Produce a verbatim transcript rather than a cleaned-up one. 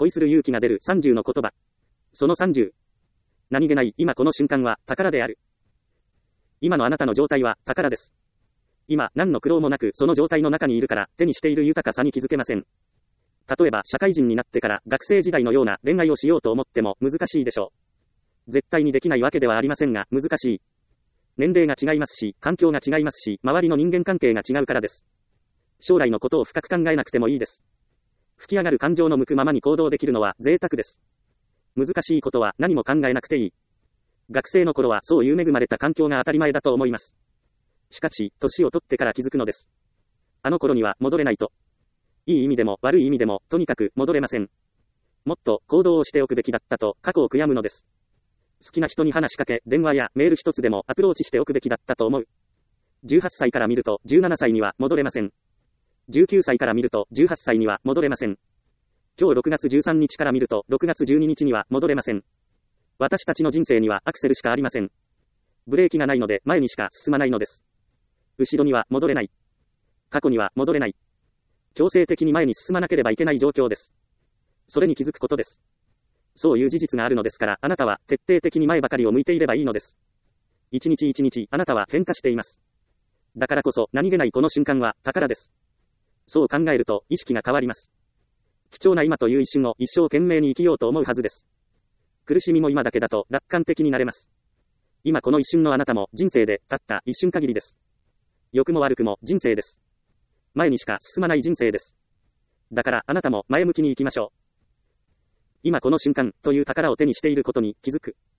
恋する勇気が出るさんじゅうの言葉。そのさんじゅう。何気ない今この瞬間は宝である。今のあなたの状態は宝です。今、何の苦労もなくその状態の中にいるから手にしている豊かさに気づけません。例えば社会人になってから学生時代のような恋愛をしようと思っても難しいでしょう。絶対にできないわけではありませんが難しい。年齢が違いますし、環境が違いますし、周りの人間関係が違うからです。将来のことを深く考えなくてもいいです。吹き上がる感情の向くままに行動できるのは贅沢です。難しいことは何も考えなくていい。学生の頃はそういう恵まれた環境が当たり前だと思います。しかし、年を取ってから気づくのです。あの頃には戻れないと。いい意味でも悪い意味でもとにかく戻れません。もっと行動をしておくべきだったと過去を悔やむのです。好きな人に話しかけ、電話やメール一つでもアプローチしておくべきだったと思う。じゅうはっさいから見るとじゅうななさいには戻れません。じゅうきゅうさいから見るとじゅうはっさいには戻れません。今日ろくがつじゅうさんにちから見るとろくがつじゅうににちには戻れません。私たちの人生にはアクセルしかありません。ブレーキがないので前にしか進まないのです。後ろには戻れない。過去には戻れない。強制的に前に進まなければいけない状況です。それに気づくことです。そういう事実があるのですから、あなたは徹底的に前ばかりを向いていればいいのです。一日一日、あなたは変化しています。だからこそ、何気ないこの瞬間は宝です。そう考えると、意識が変わります。貴重な今という一瞬を一生懸命に生きようと思うはずです。苦しみも今だけだと楽観的になれます。今この一瞬のあなたも人生でたった一瞬限りです。良くも悪くも人生です。前にしか進まない人生です。だからあなたも前向きに行きましょう。今この瞬間という宝を手にしていることに気づく。